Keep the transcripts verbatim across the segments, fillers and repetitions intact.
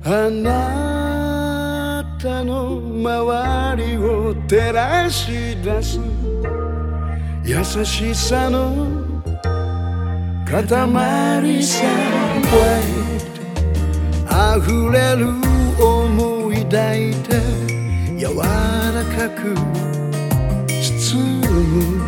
あなたの周りを照らし出す優しさの塊さ、溢れる思い抱いて柔らかく包む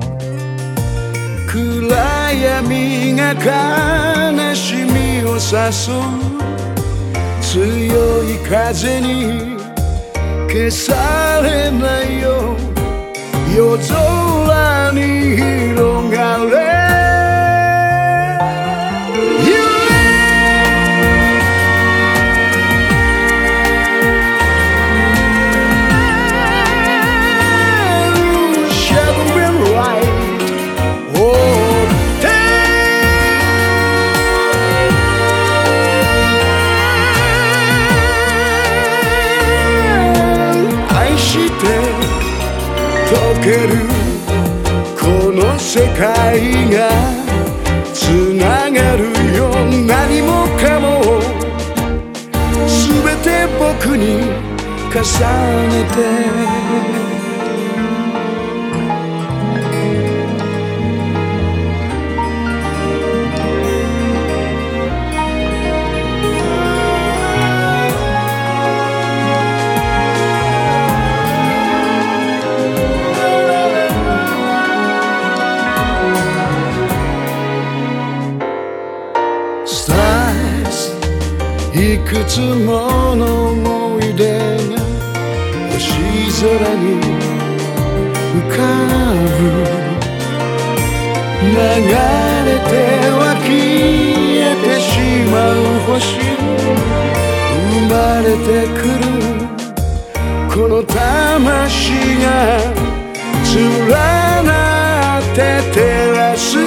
暗闇が悲しみを誘う強い風に消されないよ夜空に広がれ溶けるこの世界がつながるよ何もかも全て僕に重ねていくつもの思い出が星空に浮かぶ流れては消えてしまう星生まれてくるこの魂が連なって照らす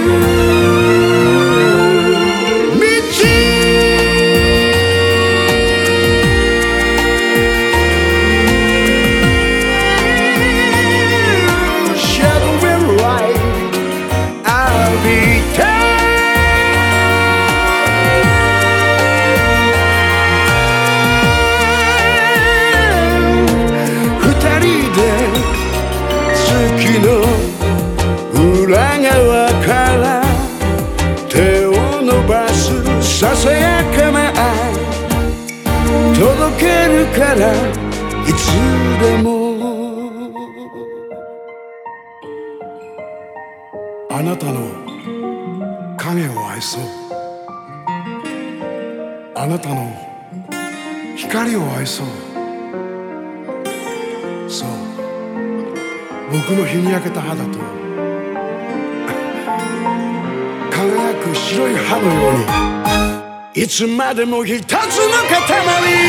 裏側から手を伸ばすささやかな愛届けるからいつでもあなたの影を愛そうあなたの光を愛そうそう僕の日に焼けた肌と輝く白い歯のようにいつまでも一つの塊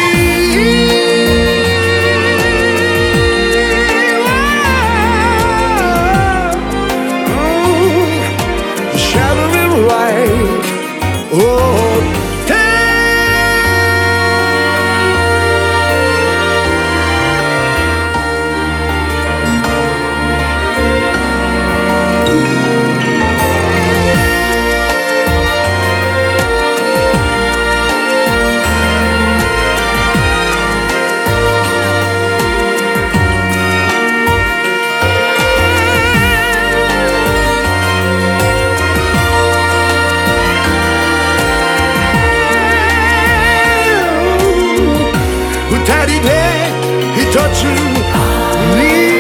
二人で一つに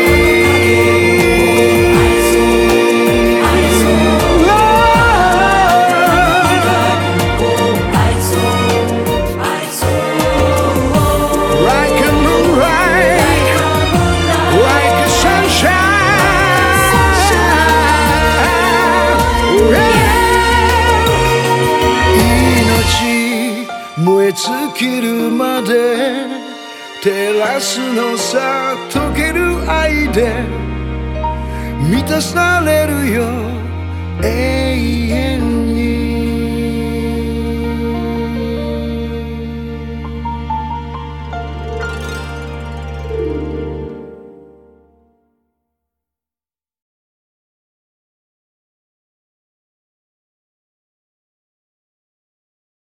燃え尽きるまで照らすのさ溶ける愛で満たされるよ永遠